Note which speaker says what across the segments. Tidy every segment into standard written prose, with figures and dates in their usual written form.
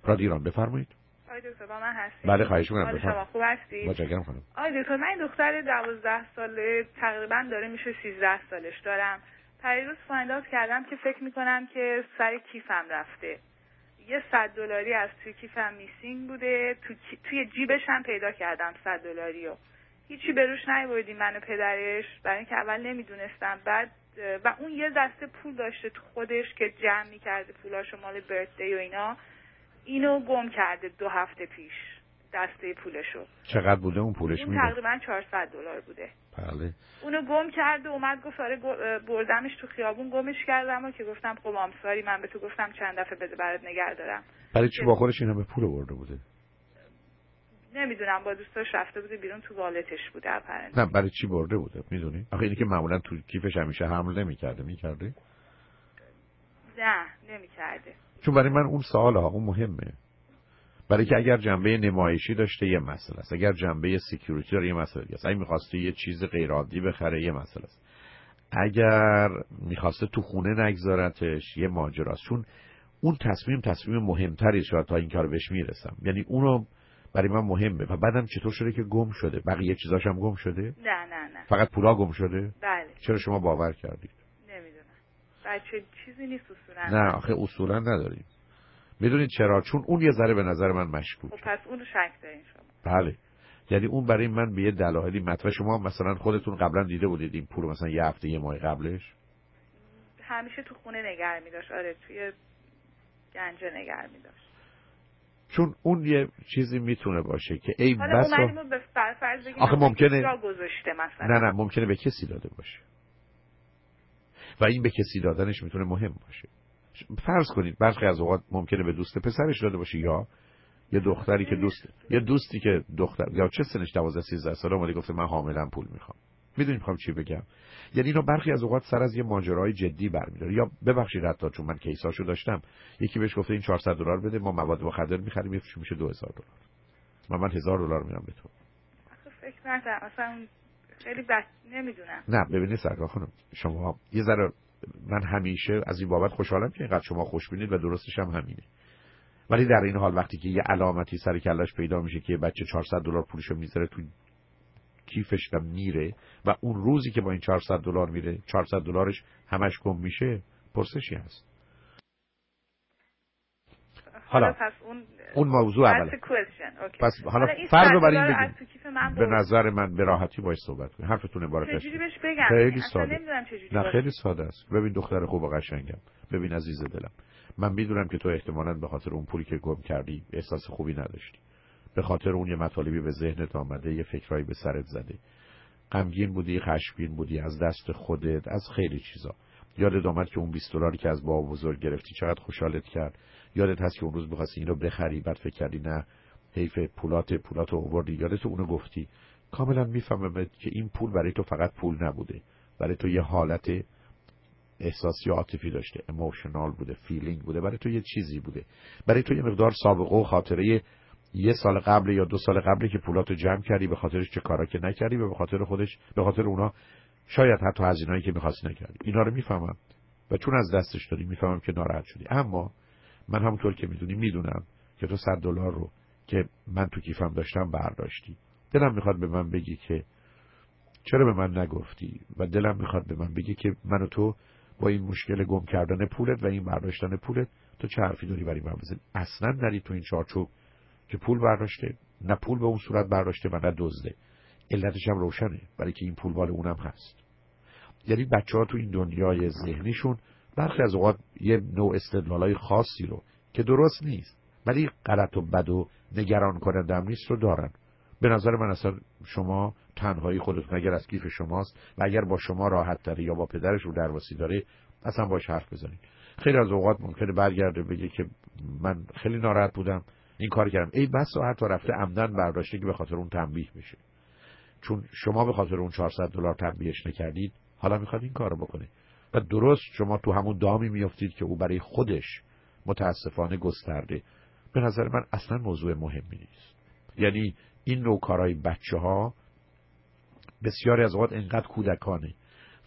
Speaker 1: رادیو ایران بفرمایید.
Speaker 2: آقای دکتر با من هستید؟
Speaker 1: بله خواهش می‌کنم
Speaker 2: شما
Speaker 1: بفرمایید.
Speaker 2: خوب هستید؟
Speaker 1: متشکرم خانم.
Speaker 2: آقای دکتر من دختر 12 ساله تقریبا داره میشه 13 سالش دارم. پریروز فایند اوت کردم که فکر میکنم که سر کیفم رفته. یه $100 از توی کیفم میسینگ بوده، توی جیبش هم پیدا کردم $100 رو. هیچی به روش نیاوردیم من و پدرش، برای اینکه اول نمیدونستم. بعد و اون یه دسته پول داشته تو خودش که جمع میکرده پولاشو مال برثدی و اینا. اینو گم کرده 2 هفته پیش دسته پولشو.
Speaker 1: چقدر بوده اون پولش؟
Speaker 2: اون تقریبا $400 بوده.
Speaker 1: بله.
Speaker 2: اونو گم کرده، اومد گفت آره بردمش تو خیابون گمش کردم. و که گفتم خب آمساری، من به تو گفتم چند دفعه بده برات نگه دارم.
Speaker 1: برای چی با خودش اینا به پول برده بوده؟
Speaker 2: نمیدونم، با دوستاش رفته بوده بیرون، تو والتش بوده اپرنت.
Speaker 1: نه برای چی برده بوده میدونی؟ آخه اینی که معمولا تو کیفش همیشه حمل نمی‌کرده.
Speaker 2: نه نمی‌کرده.
Speaker 1: چون برای من اون سوال ها اون مهمه. برای که اگر جنبه نمایشی داشته یه مسئله است، اگر جنبه سکیوریتی داره یه مسئله است، اگه می‌خواسته یه چیز غیر عادی بخره یه مسئله است، اگر می‌خواسته تو خونه نگذارتش یه ماجراست. چون اون تصمیم مهمتری شاید تا این کار بهش میرسم. یعنی اونو برای من مهمه. و بعدم چطور شده که گم شده؟ بقیه چیزاش هم گم شده؟
Speaker 2: نه
Speaker 1: فقط پولا گم شده؟
Speaker 2: بله.
Speaker 1: چرا شما باور کردید؟
Speaker 2: نمیدونم. بچه چیزی نیست اصولا.
Speaker 1: نه آخه اصولا نداریم. میدونید چرا؟ چون اون یه ذره به نظر من مشکوک.
Speaker 2: خب پس اونو شک دارین شما؟
Speaker 1: بله. یعنی اون برای من به یه دلایلی مطرح. شما مثلا خودتون قبلا دیده بودید این پول مثلا یه هفته یه ماه قبلش؟
Speaker 2: همیشه تو خونه نگه می‌داشت. آره توی گنجه نگه می‌داشت.
Speaker 1: چون اون یه چیزی میتونه باشه که ای
Speaker 2: حالا
Speaker 1: بسا
Speaker 2: اومدیم به فرض بگیم
Speaker 1: آخه ممکنه
Speaker 2: جا گذاشته مثلا.
Speaker 1: نه ممکنه به کسی داده باشه و این به کسی دادنش میتونه مهم باشه. فرض کنید برخی از اوقات ممکنه به دوست پسرش داده باشه یا یه دختری که دوستی که دختر یا چه سنش 12 13 ساله اومده گفته من حاملا پول میخوام. میدونید میخوام چی بگم؟ یعنی اینا برخی از اوقات سر از یه ماجرای جدی برمی‌داره. یا ببخشید حتی چون من کیساشو داشتم، یکی بهش گفته این $400 بده ما مواد مخدر می‌خریم میشه $2000. من $1000 میدم به تو.
Speaker 2: آخه فکر نکنم اصلا خیلی نمیدونم.
Speaker 1: نه ببینید سرکار خانم شما یه ذره من همیشه از این بابت خوشحالم که اینقدر شما خوشبینید و درستش هم همینه. ولی در این حال وقتی که یه علامتی سر کلش پیدا میشه که بچه $400 پولشو میذاره تو کیفش و میره و اون روزی که با این $400 میره $400 همش گم میشه، پرسشی هست. حالا
Speaker 2: پس
Speaker 1: اون موضوع اوله. پس حالا فرض بر این بگیم به نظر من به راحتی باش صحبت کنید. حرفتون عبارت
Speaker 2: چجوری بهش بگم؟
Speaker 1: خیلی ساده.
Speaker 2: نمیدونم چجوری.
Speaker 1: نه خیلی ساده است. ببین دختر خوب و قشنگم، ببین عزیز دلم، من میدونم که تو احتمالاً به خاطر اون پولی که گم کردی احساس خوبی نداشتی. به خاطر اون یه مطالبی به ذهنت آمده، یه فکرایی به سرت زده. غمگین بودی، خشمگین بودی از دست خودت، از خیلی چیزا. یادت اومد که اون $20 که از بابا بزرگ گرفتی چقدر خوشحالت کرد. یادت هست که اون روز می‌خواستی اینو بخری، بعد فکر کردی نه حیف پولاتو آوردی. یادت اونو گفتی. کاملا میفهمم که این پول برای تو فقط پول نبوده، برای تو یه حالت احساسی و عاطفی داشته، ایموشنال بوده، فیلینگ بوده، برای تو یه چیزی بوده، برای تو یه مقدار سابقه و خاطره یه سال قبل یا 2 سال قبلی که پولاتو جمع کردی، به خاطرش چه کارا که نکردی و به خاطر اونا شاید حتی هزینه‌ای که می‌خواستی نکردی. اینا رو میفهمم و چون از دستش دادی میفهمم که ناراحت شدی. اما من همونطور که میدونم که تو $100 رو که من تو کیفم داشتم برداشتی. دلم میخواد به من بگی که چرا به من نگفتی و دلم میخواد به من بگی که من و تو با این مشکل گم کردن پولت و این برداشتن پولت تو چه حرفی داری برای من بزنی. اصلا نری تو این چارچوب که پول برداشته، نه پول به اون صورت برداشته و نه دزده. علتش هم روشنه، برای که این پول مال اونم هست. یعنی بچه‌ها تو این دنیای ذهنیشون برخی از اوقات یه نوع استدلالای خاصی رو که درست نیست ولی غلط و بد و نگران کننده هم نیست رو دارن. به نظر من اصلا شما تنهایی خودتون اگر از کیف شماست و اگر با شما راحت تره یا با پدرش رو درواسی داره اصلا باش حرف بزنید. خیلی از اوقات ممکنه برگرده بگه که من خیلی ناراحت بودم این کار کردم. ای بس حتی رفته عمدن برداشته که به خاطر اون تنبیه بشه. چون شما به خاطر اون $400 تنبیهش نکردید، حالا میخواد این کارو بکنه. و درست شما تو همون دامی میافتید که او برای خودش متاسفانه گسترده. به نظر من اصلا موضوع مهمی نیست. یعنی این نوع کارهای بچه‌ها بسیاری از اوقات انقدر کودکانه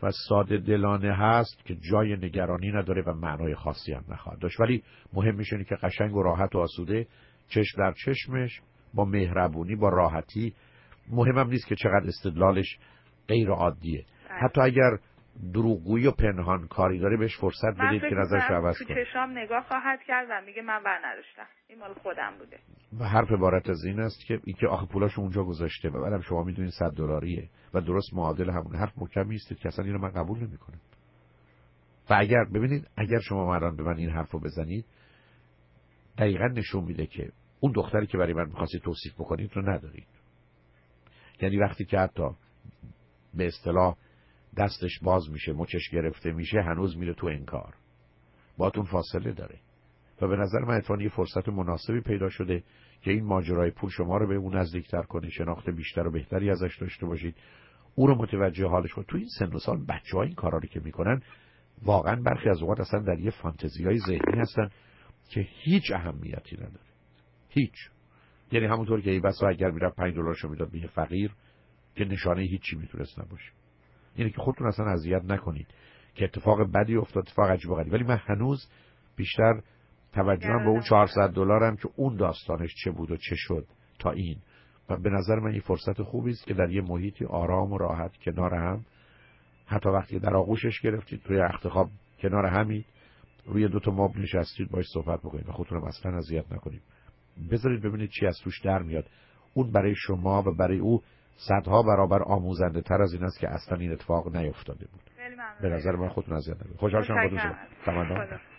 Speaker 1: و ساده دلانه هست که جای نگرانی نداره و معنای خاصی هم نخواهد داشت. ولی مهم میشه که قشنگ و راحت و آسوده، چشم در چشمش، با مهربونی، با راحتی. مهمم نیست که چقدر استدلالش غیر عادیه. حتی اگر دروغگویی و پنهان کاری داره بهش فرصت بدید که نظرش عوض کنه.
Speaker 2: تو چشام نگاه خواهد کرد و میگه من بر نداشتم، این مال خودم بوده.
Speaker 1: و حرف عبارت از این است که این که آخه پولاشو اونجا گذاشته و بعدم شما میدونید $100 و درست معادل همون حرف محکمی است که اصلا اینو من قبول نمیکنم. و اگر ببینید اگر شما الان به من این حرفو بزنید، دقیقاً نشون میده که اون دختری که برای من می‌خواستید توصیف بکنید رو ندارید. یعنی وقتی که حتی به اصطلاح دستش باز میشه، مچش گرفته میشه، هنوز میره تو انکار، باهاتون فاصله داره. و به نظر من اتفاقاً یه فرصت مناسبی پیدا شده که این ماجرای پول شما رو به اون نزدیکتر کنه، شناخت بیشتر و بهتری ازش داشته باشید، او رو متوجه حالش کنید. تو این سن و سال بچه‌ها این کارا رو که میکنن، واقعاً برخی از اوقات اصلا در یه فانتزیای ذهنی هستن که هیچ اهمیتی نداره. هیچ. یعنی همونطور که این بسا اگر میرفت $5 میداد به یه فقیر که نشانه هیچی میتونست نباشه. یعنی که خودتون اصلا اذیت نکنید که اتفاق بدی افتاد، اتفاق عجیب و غریب. ولی من هنوز بیشتر توجهم به اون $400 که اون داستانش چه بود و چه شد تا این. و به نظر من این فرصت خوبی است که در یه محیطی آرام و راحت کنار هم، حتی وقتی در آغوشش گرفتید، توی رخت خواب کنار همید، روی 2 تا مبل نشستید، باهاش صحبت بکنید و خودتون رو اصلا اذیت نکنید. بذارید ببینید چی از توش در میاد. اون برای شما و برای او صدها برابر آموزنده تر از این است که اصلا این اتفاق نیفتاده بود. به نظر من خودتون اذیت نکنید. خوشحال شدم با تو.